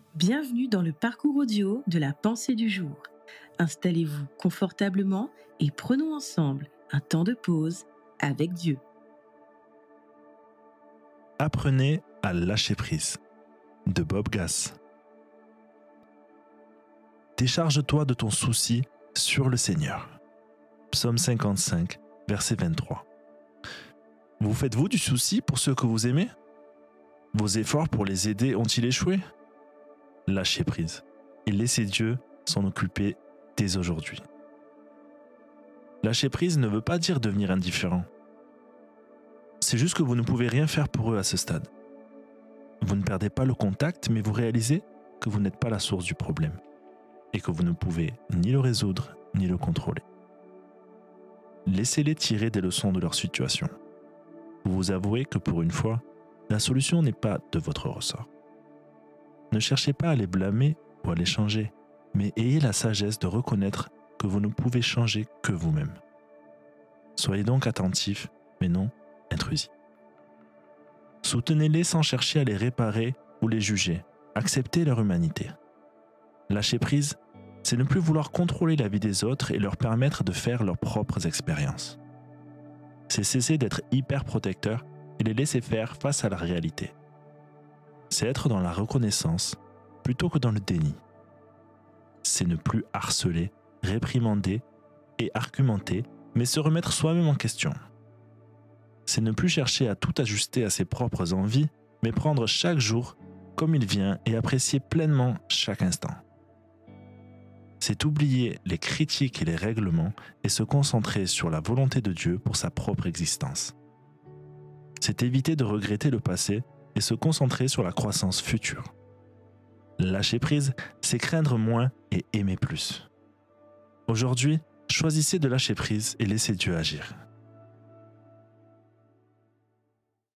Bienvenue dans le parcours audio de la pensée du jour. Installez-vous confortablement et prenons ensemble un temps de pause avec Dieu. Apprenez à lâcher prise, de Bob Gass. Décharge-toi de ton souci sur le Seigneur. Psaume 55, verset 23. Vous faites-vous du souci pour ceux que vous aimez ? Vos efforts pour les aider ont-ils échoué ? Lâchez prise et laissez Dieu s'en occuper dès aujourd'hui. Lâcher prise ne veut pas dire devenir indifférent. C'est juste que vous ne pouvez rien faire pour eux à ce stade. Vous ne perdez pas le contact, mais vous réalisez que vous n'êtes pas la source du problème et que vous ne pouvez ni le résoudre ni le contrôler. Laissez-les tirer des leçons de leur situation. Vous vous avouez que pour une fois, la solution n'est pas de votre ressort. Ne cherchez pas à les blâmer ou à les changer, mais ayez la sagesse de reconnaître que vous ne pouvez changer que vous-même. Soyez donc attentifs, mais non intrusifs. Soutenez-les sans chercher à les réparer ou les juger. Acceptez leur humanité. Lâcher prise, c'est ne plus vouloir contrôler la vie des autres et leur permettre de faire leurs propres expériences. C'est cesser d'être hyper protecteur et les laisser faire face à la réalité. C'est être dans la reconnaissance plutôt que dans le déni. C'est ne plus harceler, réprimander et argumenter, mais se remettre soi-même en question. C'est ne plus chercher à tout ajuster à ses propres envies, mais prendre chaque jour comme il vient et apprécier pleinement chaque instant. C'est oublier les critiques et les règlements et se concentrer sur la volonté de Dieu pour sa propre existence. C'est éviter de regretter le passé et se concentrer sur la croissance future. Lâcher prise, c'est craindre moins et aimer plus. Aujourd'hui, choisissez de lâcher prise et laissez Dieu agir.